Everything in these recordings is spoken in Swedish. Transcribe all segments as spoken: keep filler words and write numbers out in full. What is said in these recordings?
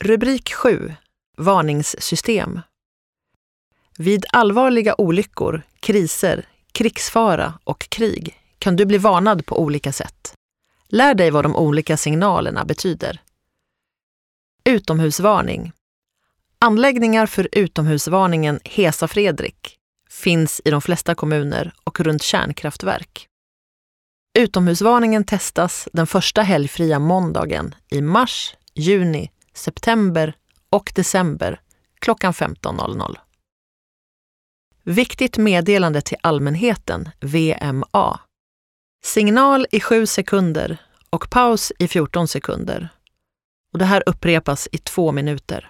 Rubrik sju. Varningssystem. Vid allvarliga olyckor, kriser, krigsfara och krig kan du bli varnad på olika sätt. Lär dig vad de olika signalerna betyder. Utomhusvarning. Anläggningar för utomhusvarningen Hesa Fredrik finns i de flesta kommuner och runt kärnkraftverk. Utomhusvarningen testas den första helgfria måndagen i mars, juni, september och december klockan femton noll noll. Viktigt meddelande till allmänheten, V M A. Signal i sju sekunder och paus i fjorton sekunder. Och det här upprepas i två minuter.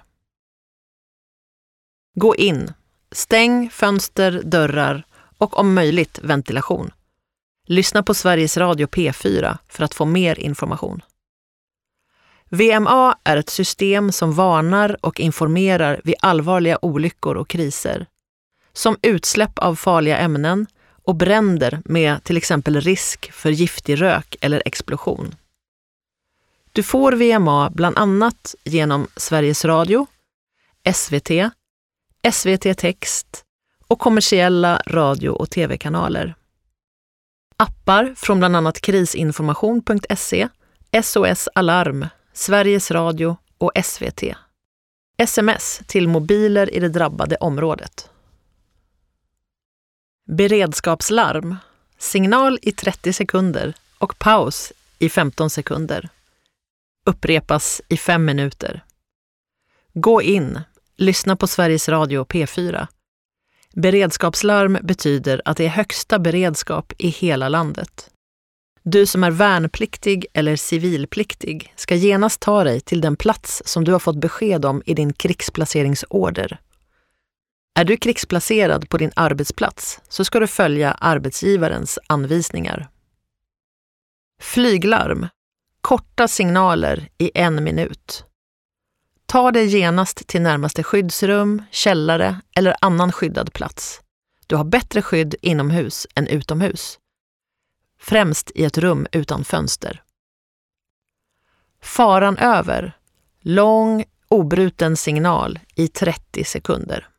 Gå in, stäng fönster, dörrar och om möjligt ventilation. Lyssna på Sveriges Radio P fyra för att få mer information. V M A är ett system som varnar och informerar vid allvarliga olyckor och kriser, som utsläpp av farliga ämnen och bränder med till exempel risk för giftig rök eller explosion. Du får V M A bland annat genom Sveriges Radio, S V T, S V T Text och kommersiella radio- och tv-kanaler. Appar från bland annat krisinformation punkt se, S O S Alarm, Sveriges Radio och S V T. S M S till mobiler i det drabbade området. Beredskapslarm. Signal i trettio sekunder och paus i femton sekunder. Upprepas i fem minuter. Gå in. Lyssna på Sveriges Radio P fyra. Beredskapslarm betyder att det är högsta beredskap i hela landet. Du som är värnpliktig eller civilpliktig ska genast ta dig till den plats som du har fått besked om i din krigsplaceringsorder. Är du krigsplacerad på din arbetsplats så ska du följa arbetsgivarens anvisningar. Flyglarm. Korta signaler i en minut. Ta dig genast till närmaste skyddsrum, källare eller annan skyddad plats. Du har bättre skydd inomhus än utomhus. Främst i ett rum utan fönster. Faran över. Lång, obruten signal i trettio sekunder.